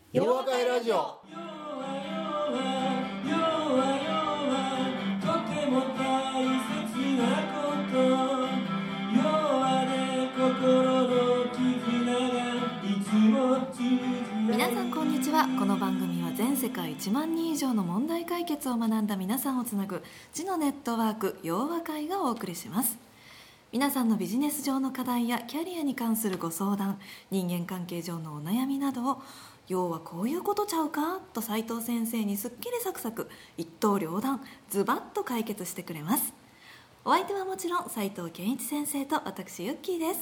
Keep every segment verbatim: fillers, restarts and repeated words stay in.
ようわかいラジオ。 皆さんこんにちは。この番組は全世界いちまんにん以上の問題解決を学んだ皆さんをつなぐ知のネットワークようわ会がお送りします。皆さんのビジネス上の課題やキャリアに関するご相談、人間関係上のお悩みなどを要はこういうことちゃうかと斉藤先生にすっきりサクサク一刀両断ズバッと解決してくれます。お相手はもちろん斉藤健一先生と私ユッキーです。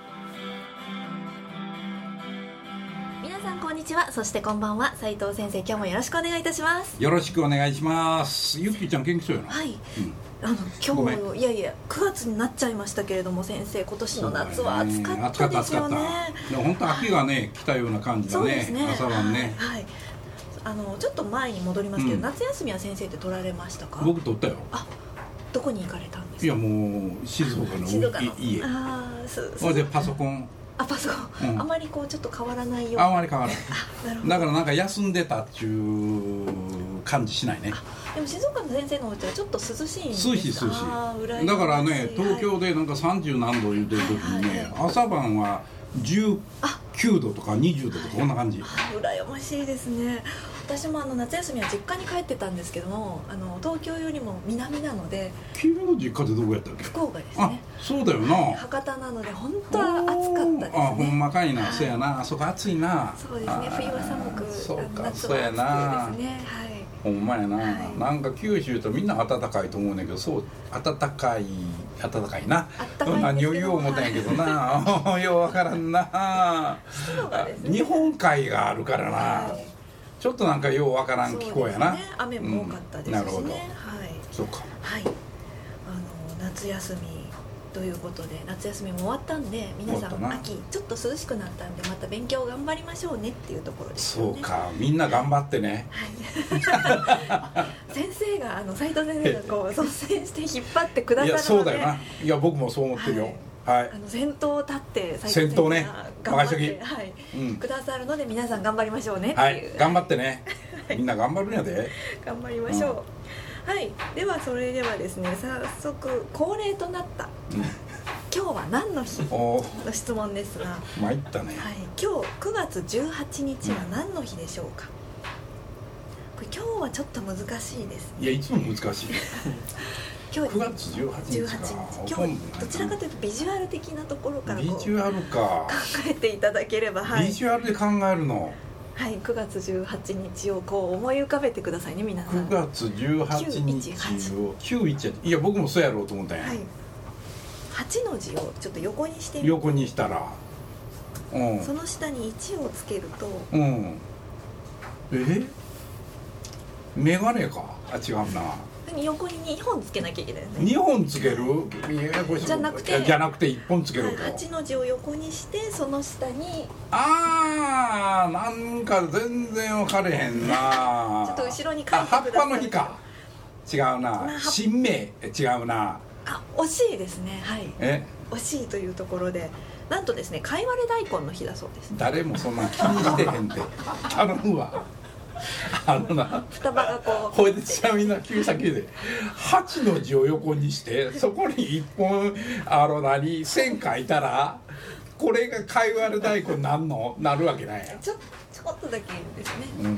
皆さんこんにちは。そしてこんばんは。斉藤先生、今日もよろしくお願いいたします。 よろしくお願いします。ユッキーちゃん元気そうやな。 はい、 うん、 あの今日いやいやくがつになっちゃいましたけれども、先生今年の夏は暑かったですよね。 でも本当秋がね来たような感じだ ね, そうですね、 朝晩ね、 はいはい、あのちょっと前に戻りますけど、 うん、 夏休みは先生って取られましたか？ 僕取ったよ。 あ、どこに行かれたんですか？ いやもう静岡の静岡の家。 ああ、そそれでパソコン、 あ、パソコン、うん、あまりこうちょっと変わらないような。 あまり変わらない。なるほど。だからなんか休んでたっていう感じしないね。 でも静岡の先生のお家はちょっと涼しいんですか？ 涼しい涼しい。 あ、 だからね、東京でなんかさんじゅう何度言うてる時にね、はいはいはい、朝晩はじゅうきゅうどとかにじゅうどとかこんな感じ。 羨ましいですね。私もあの夏休みは実家に帰ってたんですけども、あの東京よりも南なので。 君の実家ってどこやったっけ？ 福岡ですね。 あ、そうだよな、はい、 博多なので本当は暑かったですね。 あ、ほんまかいな、はい、そうやな、あそこ暑いな。 そうですね、冬は寒く、 そうか、 夏そうやな、 は暑くですね、はい、 ほんまやな、はい、なんか九州とみんな暖かいと思うんだけど、そう暖かい暖かいな、何を言おう思ったんやけどな、はい、ようわからんな、ね、日本海があるからな、はい、ちょっとなんかようわからん気候やな、 ね、雨も多かったですしね、うん、なるほど、はい、 そうか、 はい、あの夏休みということで、夏休みも終わったんで、皆さん秋ちょっと涼しくなったんで、また勉強頑張りましょうねっていうところですよね。 そうか、みんな頑張ってね、 はい、先生があの斉藤先生がこう率先して引っ張ってくださるので、いやそうだよな、 いや僕もそう思ってるよ、はいはい、 あの先頭を立って斉藤先頭ね、 頑張って、はい、うん、くださるので、皆さん頑張りましょうねっていう、はい、 頑張ってね、みんな頑張るんやで頑張りましょう、うん、はい。ではそれではですね、早速恒例となった、うん、今日は何の日の質問ですが、 参ったね、 はい、今日くがつじゅうはちにちは何の日でしょうか？これ今日はちょっと難しいですね。 いや、いつも難しい今日くがつじゅうはちにちか、 今日どちらかというとビジュアル的なところからこうビジュアルか考えていただければ、はい、 ビジュアルで考えるの、 はい、くがつじゅうはちにちをこう思い浮かべてくださいね、皆さん。 くがつじゅうはちにちをきゅういちはち、いや僕もそうやろうと思ったんや、はい、はちの字をちょっと横にしてみて、横にしたら、うん、その下にいちをつけると、うん、 えメガネか、あ、違うな、 横ににほんつけなきゃいけないですね。 にほんつける、 じゃなくてじゃなくていっぽんつけると、 はい、はちの字を横にしてその下に、 あー、なんか全然分かれへんなちょっと後ろに書いてください。 葉っぱの日か、違うな、新名、違うな、 あ、惜しいですね、はい、え惜しいというところで、なんとですね、かいわれ大根の日だそうです。 誰もそんな気にしてへんって頼むわあのな、 双葉がこう、 ほいでちなみにな、急先ではちの字を横にしてそこにいっぽんあの何線書いたら、これがかいわれ大根なんのなるわけないやん。 ちょちょっとだけですね、うん、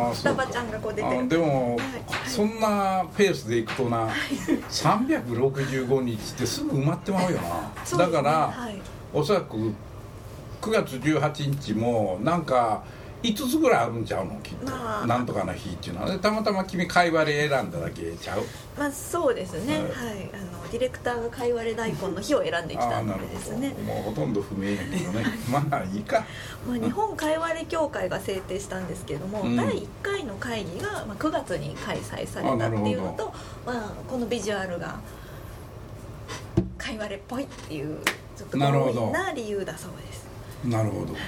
あ、 双葉ちゃんがこう出てる。 でも、 はい、 そんなペースでいくとな、さんびゃくろくじゅうごにちってすぐ埋まってまうよな、だから、はい、おそらくくがつじゅうはちにちもなんかいつつぐらいあるんちゃうの、きっと、まあ、なんとかの日っていうのは、ね、たまたま君かいわれ選んだだけちゃう。まあそうですね、はい、はい、あのディレクターがかいわれ大根の日を選んできたのでですね、 もうほとんど不明やけどねまあいいか、 まあ、日本かいわれ協会が制定したんですけれども、うん、だいいっかいの会議がくがつに開催されたっていうのと、まあ、このビジュアルがかいわれっぽいっていうちょっと強引な理由だそうです。 なるほど、はい、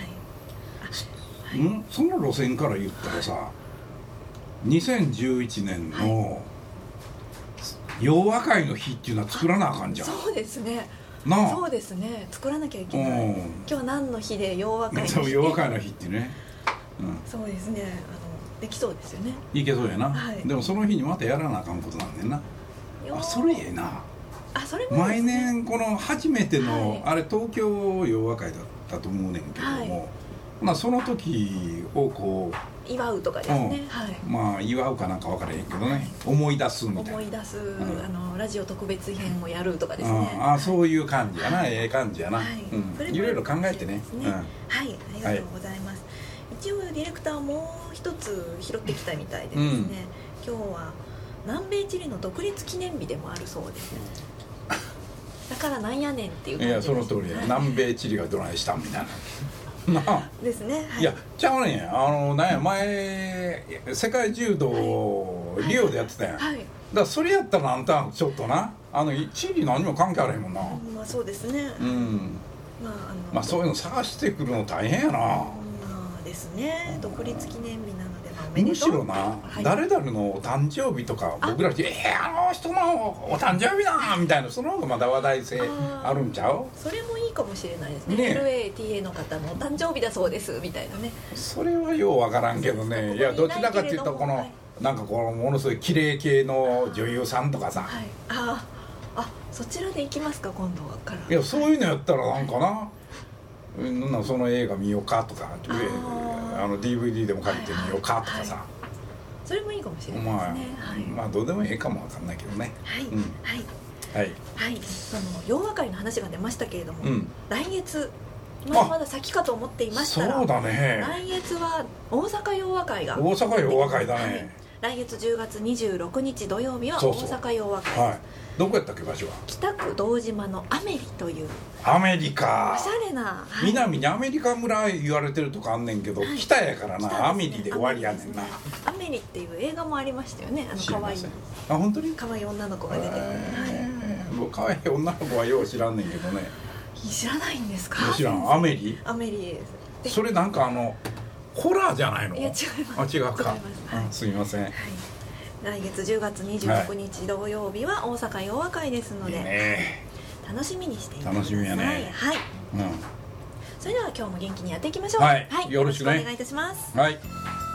んその路線から言ったらさ、にせんじゅういちねんの洋和会の日っていうのは作らなあかんじゃん。 そうですね、 なあ、 そうですね、作らなきゃいけない。今日は何の日で洋和会の日、 洋和会の日ってね、 うん、 そうですね、あのできそうですよね。 いけそうやな、 はい、 でもその日にまたやらなあかんことなんねんな。あ、それええな。 あ、それもいいですね。 毎年この初めての、 はい、 あれ東京洋和会だったと思うねんけども、はい、まあ、その時をこう祝うとかですね、うん、はい、 まあ祝うかなんか分からへんけどね、はい、思い出すみたいな、思い出す、うん、あのラジオ特別編をやるとかですね、 ああ、そういう感じやな、はい、ええ感じやな、はい、 うん、 いろいろ考えてね、 うん、はい、ありがとうございます、はい、一応ディレクターもう一つ拾ってきたみたいでですね、うん、今日は南米チリの独立記念日でもあるそうです、だからなんやねんっていう感じです。 いや、その通りや、はい、南米チリがどないしたみたいななあですね、はい、 いやちゃうねん、あのなんや前世界柔道をリオでやってたやん、はいはい、だからそれやったらあんたちょっとな、あのチリ何も関係あらへんもんな、うん、 まあそうですね、 うん、まあ、あのまあそういうの探してくるの大変やな、まあですね、独立記念日なので、まあ、おめでとう。 むしろな、はい、誰々のお誕生日とか僕らで「えー、あの人のお誕生日だ!」みたいな、その方がまだ話題性あるんちゃう？ それもいいかもしれないですね。ね、エルエーティーエー の方のお誕生日だそうですみたいなね。 それはようわからんけどね。いや、どちらかっていうとこの、はい、なんかこのものすごい綺麗系の女優さんとかさ、はい、 ああ、そちらで行きますか今度から。 いや、そういうのやったらなんかな、なんその映画見ようかとか、あの ディーブイディー でも借りてみようかとかさ、はいはい、 それもいいかもしれないですね、まあ、はい、 まあどうでもいいかもわかんないけどね。 はい、うん、はいはい、はい、その洋和会の話が出ましたけれども、うん、来月まだまだ先かと思っていましたら、 そうだね、 来月は大阪洋和会が、 大阪洋和会だね、 はい、来月じゅうがつにじゅうろくにち土曜日は大阪洋和会です。そうそう、はい、 どこやったっけ場所は？ 北区堂島のアメリという、 アメリカ、 おしゃれな、 はい、南にアメリカ村言われてるとかあんねんけど、はい、北やからな、ね、アメリで終わりやねんな。 アメリっていう映画もありましたよね、あの可愛い、 あ、本当に可愛い女の子が出てくる、えー、はい、もう可愛い女の子はよう知らんねんけどね。 知らないんですか？ 知らん。アメリ？ アメリです。 それなんかあのホラーじゃないの？ いや違います。 あ、違うか。 はい、 すみません。はい、 来月じゅうがつにじゅうろくにち土曜日は大阪洋和会ですので、 いいね、 楽しみにしていてください。 楽しみやね。 はい、うん、それでは今日も元気にやっていきましょう。 はい、はい、よろしくね、 お願いいたします。 はい。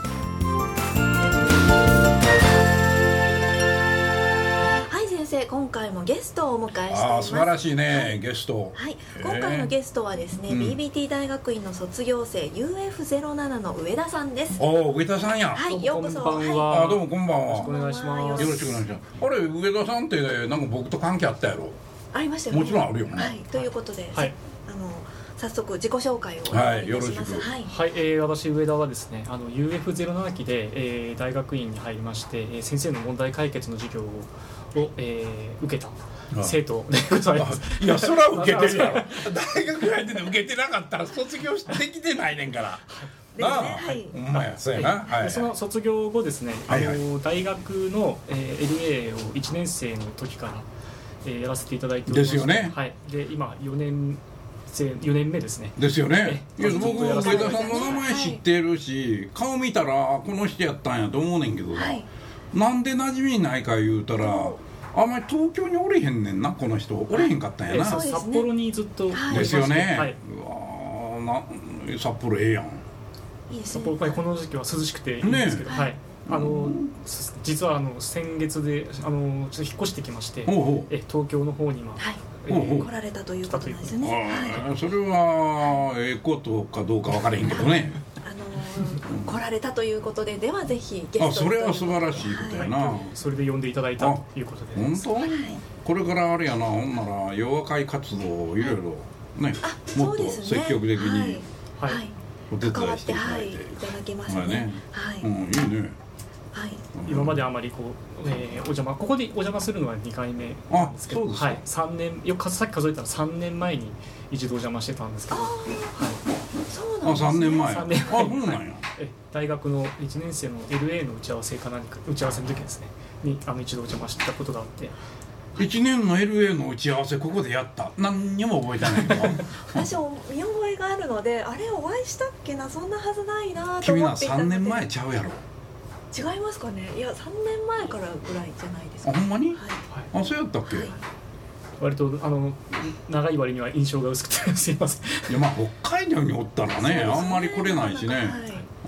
先生、今回もゲストをお迎えしています。 あ、素晴らしいね、はい、ゲスト、 はい、今回のゲストはですね、うん、ビービーティー 大学院の卒業生 ユーエフゼロなな の上田さんです。 お、上田さんや。 はい、ようこそ。 こんばんは。 はい、 あ、どうもこんばんは。 よろしくお願いします。 よろしくお願いします。あれ、上田さんってなんか僕と関係あったやろ？ ありましたよね。 もちろんあるよね。 はい、ということで、 はい、 あの早速自己紹介をお願いいたします。 はい、はい、えー、私上田はですね、あの ユーエフゼロなな 期で、えー、大学院に入りまして、えー、先生の問題解決の授業を、をえー、受けた生徒でございます。 いや、それは受けてるやろ。大学入ってて受けてなかったら卒業できてないねんから。 ですね、はい。 ほんまや、そうやな。はいはい、その卒業後ですね、はいはい、あの大学の、えー、エルエー をいちねん生の時から、えー、やらせていただいておりまして、 ですよね。 はい。で、今よねん生よねんめですね。 ですよね。いや、僕上田さんの名前知ってるし、はい、顔見たらこの人やったんやと思うねんけどな、はい、なんで馴染みないか言うたら、あんまり東京におれへんねんな、この人。おれへんかったんやな。 札幌にずっとですよね。 はい、 うわな、札幌ええやん。 いいですね。 札幌、この時期は涼しくていいんですけど、ね、はい。あの実はあの先月であのちょっと引っ越してきまして、 ほうほう、 え東京の方に今、 はい、えー、来られたということなんですね。 はい、それはええことかどうか分からへんけどね。 あの来られたということで、ではぜひゲストあ、それは素晴らしいことやな。はい、 それで呼んでいただいたということで。 本当？はい、これからあれやな、ほんなら洋和会活動をいろいろね、もっと積極的に、 はいはい、お手伝いしていただいて、はい、いただけますね。はい、うん、いいね。 はい、今まであまりこう、えー、お邪魔ここでお邪魔するのはにかいめなんですけど、はい、さんねんよくさっき数えたらさんねんまえに一度お邪魔してたんですけど、 あ、はい、そうなんですね。 あ、さんねんまえ。 さんねんまえ、 あ、そうなんや。 え大学のいちねん生の エルエー の打ち合わせか何か打ち合わせの時ですねにあの一度お邪魔してたことがあって。 いちねんの エルエー の打ち合わせここでやった。何にも覚えてないけど私も見覚えがあるので、あれお会いしたっけな、そんなはずないなと思っていたので。君はさんねんまえちゃうやろ。 違いますかね。いや、さんねんまえからぐらいじゃないですか。 あ、ほんまに、はい、 あ、 そうやったっけ、はい、 割とあの長い割には印象が薄くてすいません。 いや、まあ北海道におったら ね, ねあんまり来れないしね、はい、う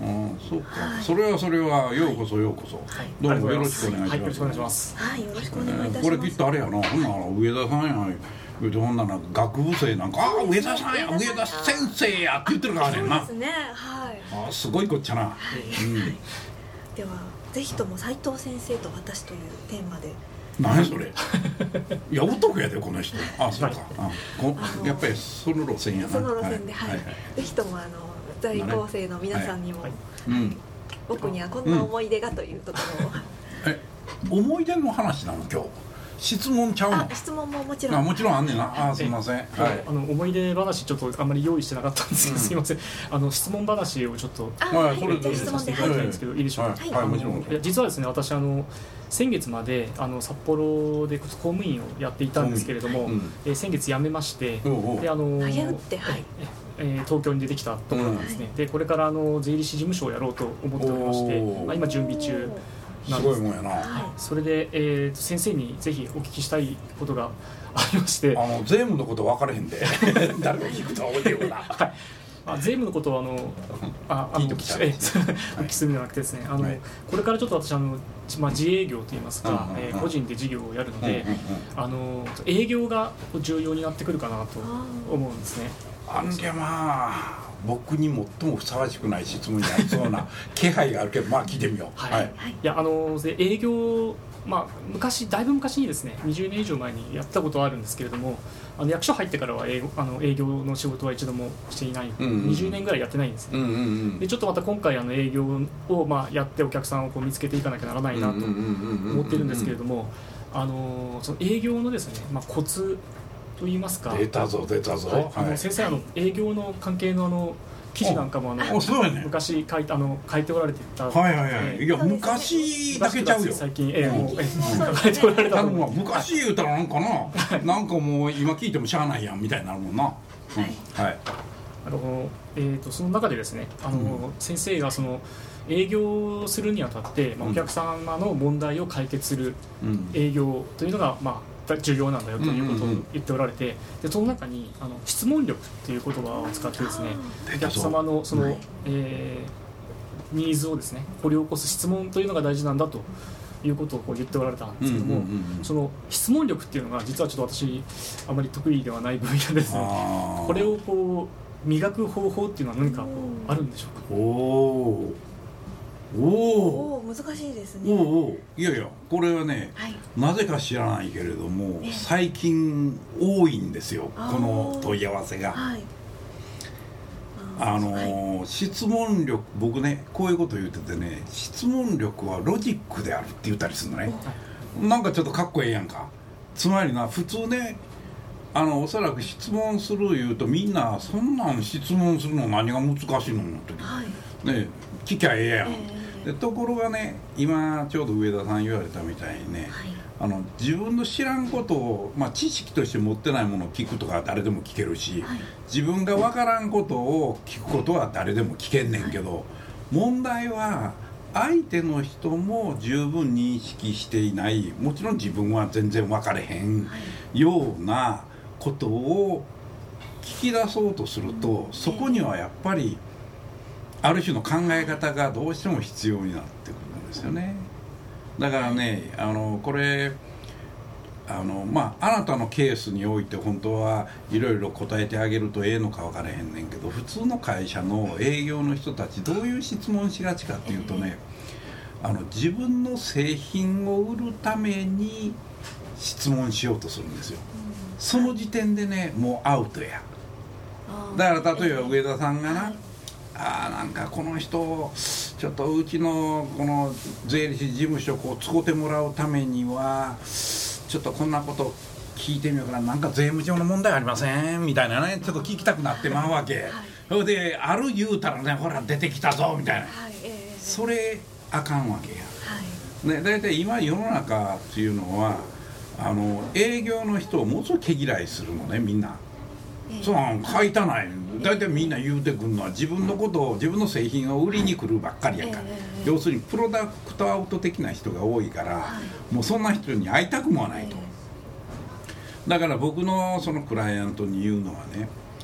うん、そうか、はい、それはそれはようこそようこそ、はい、どうもよろしくお願いします。 はい、よろしくお願いします。 はい、よろしくお願いいたします。 これきっとあれやな、ほんなら上田さんや言うて、ほんなら学部生なんか、ああ上田さんや、上田先生やって言ってるからねんな。 そうですね、はい。 ああすごいこっちゃな。はい、うん、 ではぜひとも斉藤先生と私というテーマで。 何それいや男やでこの人。ああそうか、あこやっぱりその路線やな。 その路線で、はい、はいはい、ぜひともあの在校生の皆さんにも、はいはい、僕にはこんな思い出がというところを、うん、 え思い出の話なの今日。質問ちゃうの？ 質問ももちろん。 あもちろんあんねんな。あすみません。はい。 あの思い出話ちょっとあんまり用意してなかったんですけど、うん、すみません。あの質問話をちょっとはいそれでさせていただきたいんですけど、いいでしょうか。 はい、はい、もちろん。 いや実はですね、私あの先月まであの札幌で公務員をやっていたんですけれども、うん、え先月辞めまして、 うん、であのはいえー、東京に出てきたところなんですね。うん、でこれからあの税理士事務所をやろうと思っておりまして、まあ、今準備中。 すごいもんやな、はい、 それで、えー、先生にぜひお聞きしたいことがありまして、 あの税務のこと分かれへんで誰が聞くとは思うてるな、はい、 あ税務のことはあのああのお聞きするんじゃなくてですね、あの、はい、これからちょっと私あの、まあ、自営業といいますか、うんうんうんえー、個人で事業をやるので、うんうんうん、あの営業が重要になってくるかなと思うんですね。 あんりゃまあ僕に最もふさわしくない質問になりそうな気配があるけど、まあ聞いてみよう。 はい。はい、いやあの営業、まあ昔だいぶ昔にですね、にじゅうねん以上前にやったことはあるんですけれども、あの役所入ってからは営あの営業の仕事は一度もしていない、うんうん、にじゅうねんぐらいやってないんですね。うんうんうん、でちょっとまた今回あの営業をまあやってお客さんをこう見つけていかなきゃならないなと思ってるんですけれども、あのその営業のですね、まあコツと言いますか。 出たぞ出たぞ。はい、 あの先生あの営業の関係のあの記事なんかもあのね、 昔書いてあの書いておられてた。 はいはいはい。えー、いや昔だけちゃうよ。 最近えー、もうえー、書いておられた。 昔言うたらなんかな、なんかもう今聞いてもしゃあないやんみたいになるもんな。はい。はい。 あのえっ、ー、とその中でですね、あの、うん、先生がその営業するにあたって、まあ、お客様の問題を解決する営業というのが、まあ重要なんだよということを言っておられて、でその中にあの質問力っていう言葉を使ってですね、お客様のその、はい、えー、ニーズをですね掘り起こす質問というのが大事なんだということをこう言っておられたんですけども、うんうんうんうん、その質問力っていうのが実はちょっと私あまり得意ではない分野ですね。これをこう磨く方法っていうのは何かこうあるんでしょうか。 おーおお難しいですね。 おおいやいやこれはね、はい、なぜか知らないけれども、え最近多いんですよこの問い合わせが。はい、あのーはい、質問力僕ねこういうこと言っててね、質問力はロジックであるって言ったりするのね。なんかちょっとかっこええやんか。つまりな普通ねあのおそらく質問する言うとみんなそんなん質問するの何が難しいのって、はい、ね聞きゃええやん。えーでところがね今ちょうど上田さん言われたみたいにね、はい、あの自分の知らんことを、まあ、知識として持ってないものを聞くとか誰でも聞けるし、はい、自分が分からんことを聞くことは誰でも聞けんねんけど、はい、問題は相手の人も十分認識していない、もちろん自分は全然分かれへんようなことを聞き出そうとすると、そこにはやっぱりある種の考え方がどうしても必要になってくるんですよね。だからねあのこれあのまああなたのケースにおいて本当はいろいろ答えてあげるとええのか分からへんねんけど、普通の会社の営業の人たちどういう質問しがちかっていうとね、あの自分の製品を売るために質問しようとするんですよ。その時点でねもうアウトや。だから例えば上田さんがな、あなんかこの人ちょっとうちのこの税理士事務所こう使ってもらうためにはちょっとこんなこと聞いてみようかな、なんか税務上の問題ありませんみたいなねちょっと聞きたくなってまうわけ、はい、それである言うたらねほら出てきたぞみたいな、はいえー、それあかんわけや、はいね、だいたい今世の中っていうのはあの営業の人をものすごい毛嫌いするのねみんな。そう書いたない大体みんな言うてくるのは自分のことを自分の製品を売りに来るばっかりやから、要するにプロダクトアウト的な人が多いから、もうそんな人に会いたくもないと。だから僕のそのクライアントに言うのはね、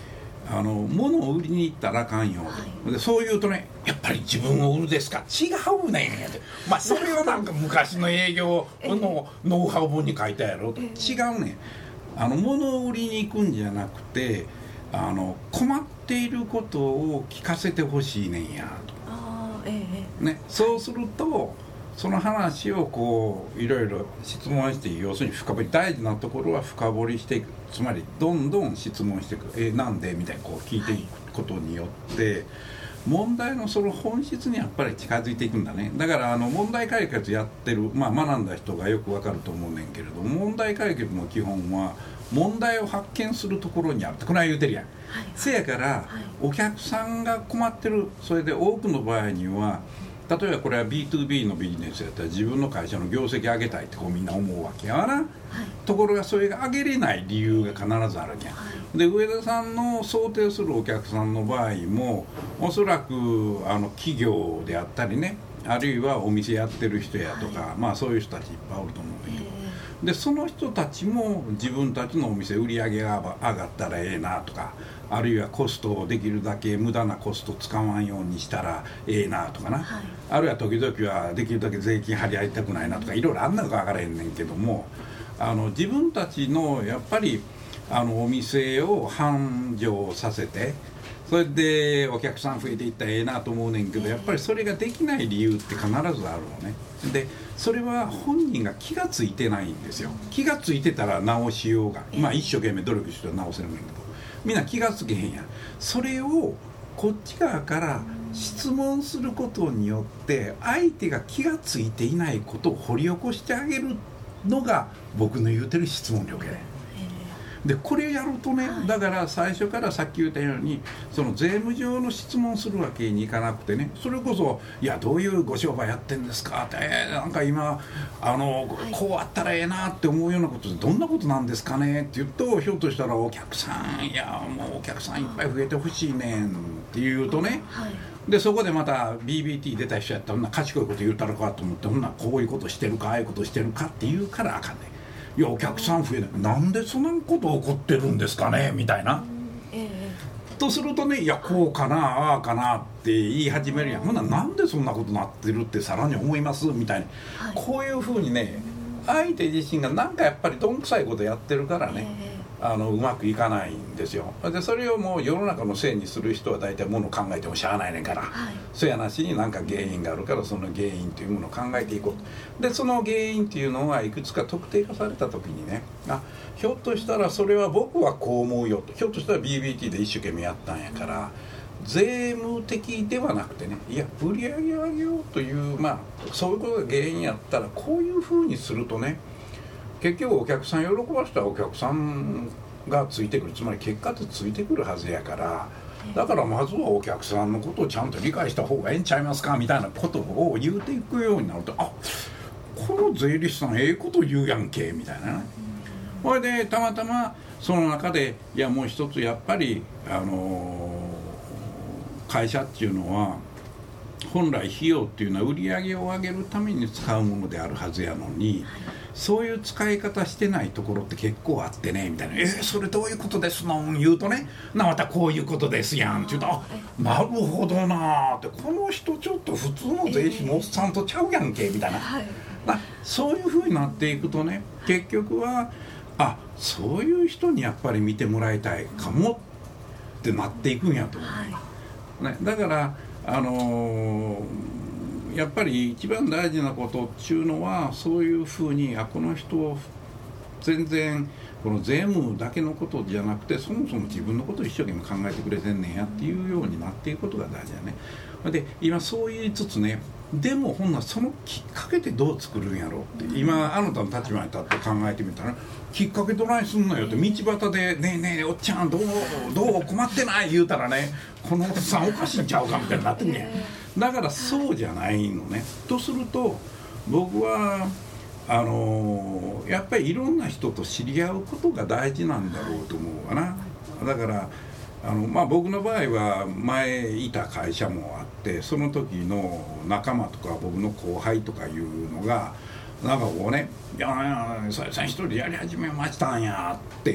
あの物を売りに行ったらあかんよ、はい、でそう言うとねやっぱり自分を売るですか違うねんやで、まあそれをなんか昔の営業のノウハウ本に書いたやろと、違うねん、あの物を売りに行くんじゃなくてあの困っていることを聞かせてほしいねんやと、あ、ええね、そうするとその話をこういろいろ質問して要するに深掘り大事なところは深掘りしていく、つまりどんどん質問していく、えなんでみたいにこう聞いていくことによって、はい、問題のその本質にやっぱり近づいていくんだね。だからあの問題解決やってる、まあ、学んだ人がよくわかると思うねんけれども、問題解決の基本は問題を発見するところにあるってこの間言うてるやん、はい、せやから、はい、お客さんが困ってる、それで多くの場合には例えばこれは ビーツービー のビジネスやったら自分の会社の業績上げたいってこうみんな思うわけやな、はい、ところがそれが上げれない理由が必ずあるわけや、はい、で上田さんの想定するお客さんの場合もおそらくあの企業であったりね、あるいはお店やってる人やとか、はい、まあそういう人たちいっぱいおると思うんだけど、でその人たちも自分たちのお店売り上げが上がったらええなとか、あるいはコストをできるだけ無駄なコスト使わんようにしたらええなとかな、はい、あるいは時々はできるだけ税金張り合いたくないなとかいろいろあんなのか分からへんねんけども、あの自分たちのやっぱりあのお店を繁盛させてそれでお客さん増えていったらええなと思うねんけど、やっぱりそれができない理由って必ずあるのね。でそれは本人が気がついてないんですよ。気がついてたら直しようが、まあ一生懸命努力して直せるんだけど、みんな気がつけへんやん。それをこっち側から質問することによって相手が気がついていないことを掘り起こしてあげるのが僕の言うてる質問力やね。でこれやるとね、だから最初からさっき言ったようにその税務上の質問するわけにいかなくてね、それこそいやどういうご商売やってんですかって、えー、なんか今あのこうあったらええなって思うようなことでどんなことなんですかねって言うと、ひょっとしたらお客さんいやもうお客さんいっぱい増えてほしいねんって言うとね、はい、でそこでまた ビービーティー 出た人やったら賢いこと言うたらかと思って、ほんなこういうことしてるかああいうことしてるかって言うからあかんねん。いやお客さん増えない、なんでそんなこと起こってるんですかねみたいな、ええ、とするとね、いやこうかなああかなって言い始めるやん。ほんならなんでそんなことなってるってさらに思いますみたいな、はい、こういうふうにね相手自身がなんかやっぱりどんくさいことやってるからね、ええ、あのうまくいかないんですよ。でそれをもう世の中のせいにする人は大体ものを考えてもしゃあないねんから、はい、そやなしに何か原因があるからその原因というものを考えていこうと。でその原因っていうのはいくつか特定化された時にね、あひょっとしたらそれは僕はこう思うよと、ひょっとしたら ビービーティー で一生懸命やったんやから税務的ではなくてね、いや売り上げを上げようという、まあそういうことが原因やったらこういうふうにするとね、結局お客さん喜ばしたらお客さんがついてくる、つまり結果ってついてくるはずやから、だからまずはお客さんのことをちゃんと理解した方がええんちゃいますかみたいなことを言うていくようになると、あこの税理士さんええこと言うやんけみたいなね。それでたまたまその中でいやもう一つやっぱりあのー、会社っていうのは本来費用っていうのは売り上げを上げるために使うものであるはずやのに、そういう使い方してないところって結構あってねみたいな、えー、それどういうことですの言うとね、なまたこういうことですやんって言うと、あなるほどなって、この人ちょっと普通の税理士のおっさんとちゃうやんけみたいな、はい、そういう風になっていくとね、結局はあそういう人にやっぱり見てもらいたいかもってなっていくんやと思う、はいね、だからあのー、やっぱり一番大事なことっていうのはそういうふうにあこの人全然この税務だけのことじゃなくてそもそも自分のことを一生懸命考えてくれてんねんやっていうようになっていくことが大事だね。で今そう言いつつね、でもほんなそのきっかけってどう作るんやろうって今あなたの立場に立って考えてみたら、きっかけどないすんのよって道端でねえねえおっちゃんどうどう困ってない言うたらね、このおっさんおかしいんちゃうかみたいになってんねん。だからそうじゃないのね。とすると僕はあのー、やっぱりいろんな人と知り合うことが大事なんだろうと思うかな。だからあの、まあ、僕の場合は前いた会社もあって、その時の仲間とか僕の後輩とかいうのがなんかこうね、いやいやそれさん一人でやり始めましたんやって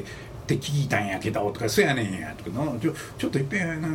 って聞いたんやけどとかそうやねんやとかちょちょっといっぺん、うん、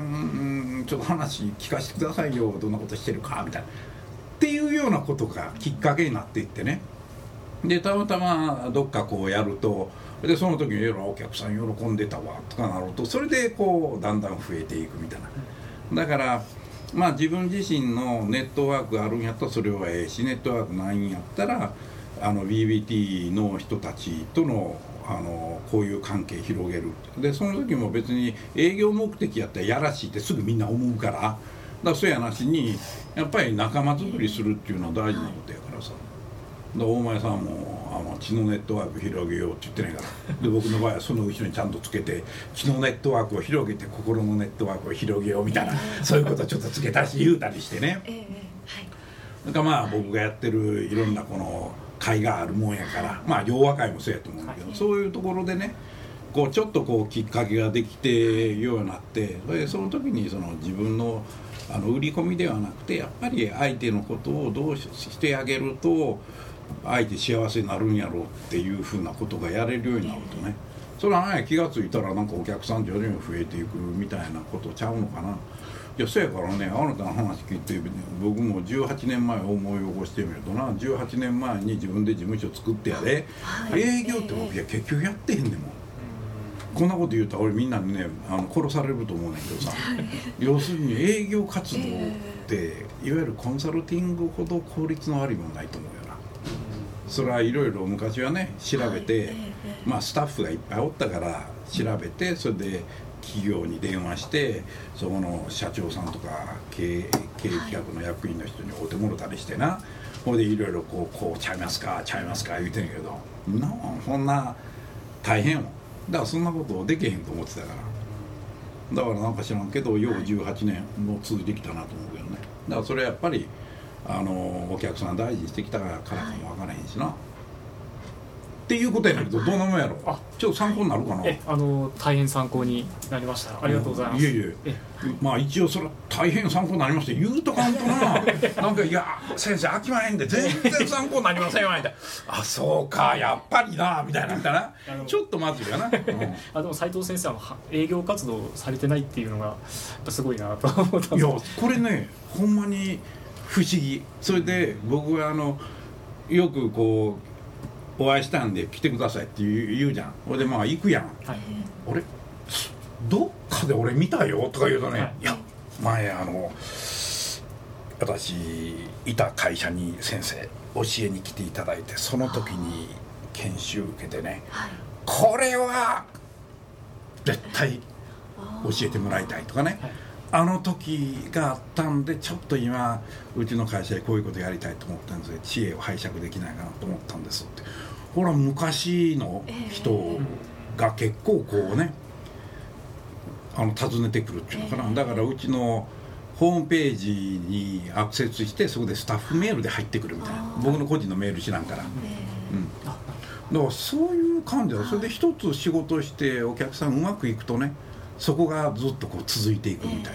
ちょっと話聞かせてくださいよどんなことしてるかみたいなっていうようなことがきっかけになっていってねでたまたまどっかこうやるとでその時にお客さん喜んでたわとかなるとそれでこうだんだん増えていくみたいなだからまあ自分自身のネットワークがあるんやったらそれはええしネットワークないんやったらあの ビービーティー の人たちとのあのこういう関係広げるでその時も別に営業目的やったらやらしいってすぐみんな思うからだからそうやなしにやっぱり仲間作りするっていうのは大事なことやからさだから大前さんもあの血のネットワーク広げようって言ってないからで僕の場合はその後ろにちゃんとつけて血のネットワークを広げて心のネットワークを広げようみたいなそういうことをちょっとつけたし言うたりしてねなんかまあ僕がやってるいろんなこの会があるもんやからまあ洋和会もそうやと思うんだけどそういうところでねこうちょっとこうきっかけができてようになってそれでその時にその自分のあの売り込みではなくてやっぱり相手のことをどうしてあげると相手幸せになるんやろうっていうふうなことがやれるようになるとねそれはね気がついたらなんかお客さん徐々に増えていくみたいなことちゃうのかないやそうやからねあなたの話聞いて僕もじゅうはちねんまえ思い起こしてみるとなじゅうはちねんまえに自分で事務所作ってやで、はい、営業って僕いや結局やってへんねんもんこんなこと言うと俺みんなにねあの殺されると思うねんけどさ要するに営業活動っていわゆるコンサルティングほど効率の悪いものないと思うよなそれはいろいろ昔はね調べてまあスタッフがいっぱいおったから調べてそれで企業に電話してそこの社長さんとか経営企画の役員の人に会うてもろたりしてなほいでいろいろこうこうちゃいますかちゃいますか言うてんけどなそんな大変よだからそんなことできへんと思ってたからだからなんか知らんけどようじゅうはちねんも続いてきたなと思うけどねだからそれはやっぱりあのお客さん大事にしてきたからかもわからへんしな、っていうことやねんけどどうなもんやろあちょっと参考になるかなえあの大変参考になりましたありがとうございます、 うん、いえいえまあ一応それは大変参考になりました言うとかんとななんかいや先生飽きまへんで全然参考になりませんよみたいなあそうかやっぱりなみたいなったなちょっとまずいかな、うん、 あでも斉藤先生は営業活動されてないっていうのがやっぱすごいなと思ったんですいやこれねほんまに不思議それで僕はあのよくこうお会いしたんで来てくださいって言う、言うじゃんそれでまあ行くやん、はい、俺どっかで俺見たよとか言うとね、はい、いや前あの私いた会社に先生教えに来ていただいてその時に研修受けてね、はい、これは絶対教えてもらいたいとかね、はいあの時があったんでちょっと今うちの会社でこういうことやりたいと思ったんですけど知恵を拝借できないかなと思ったんですってほら昔の人が結構こうねあの訪ねてくるっていうのかな、えー、だからうちのホームページにアクセスしてそこでスタッフメールで入ってくるみたいな僕の個人のメール知らんから、えーうん、だからそういう感じだそれで一つ仕事してお客さんうまくいくとねそこがずっとこう続いていくみたいな、えーうん、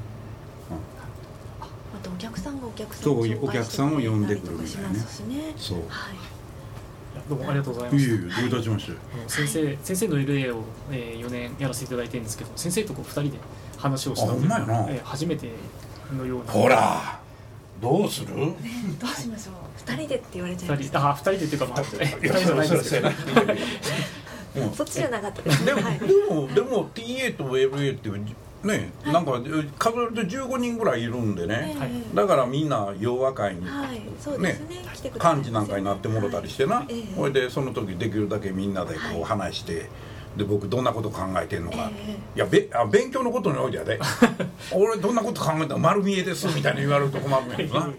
あとお客さんがお客さんそうお客さんを呼んでくるみたいなねそう、 はい、どうもありがとうございました。 いえいえどういたしまして、 先生先生の エルエー を、えー、よねんやらせていただいてるんですけど先生とこうふたりで話をしたのが、えー、初めてのようなほらどうする、 ね、どうしましょうふたりでって言われちゃいましたあふたりでっていうかまあふたりじゃないですけどうん、そっちじゃなかったですね。でも、はい、でも、でも ティーエー と エルエー っていうね、はい、なんか数えるとじゅうごにんぐらいいるんでね、はい、だからみんな洋和会に、 はいそうですね、 ね幹事なんかになってもろたりしてな、はい、それでその時できるだけみんなでこう話して、はいで僕どんなこと考えてんのか、えー、いやべあ勉強のことにおいてやで俺どんなこと考えたの丸見えですみたいに言われると困るんやけどな、うん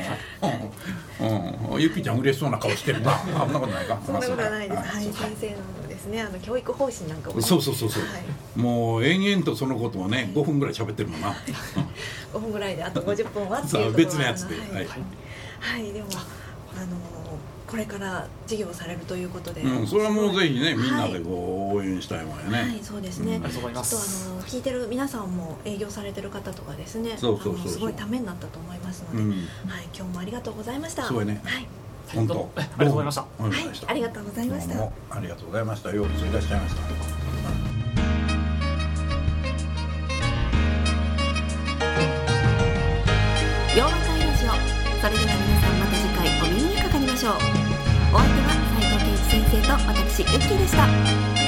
うんうん、ゆきちゃん嬉しそうな顔してるなあそんなことないかそんなことはないです、はい、先生のですねあの教育方針なんかもそうそうそうそう、はい、もう延々とそのことをねごふんぐらい喋ってるもんなごふんぐらいであとごじゅっぷんはっていうことは別のやつではい、はいはい、でもあのこれから事業をされるということで、 うん、それはもうぜひねみんなでこう応援したいわよね、 はい、はい、そうですね、 うん、ありがとうございます。 ちょっとあの聞いてる皆さんも営業されてる方とかですねそうそうそうそうすごいためになったと思いますので、うん、はい、今日もありがとうございましたそうやね、 はい本当ありがとうございました。 はい、ありがとうございました。 どうもありがとうございました。ようこそいらっしゃいました。 洋和会ラジオ、それでは皆さんまた次回お耳にかかりましょう。お相手は斉藤圭一先生と私ユッキーでした。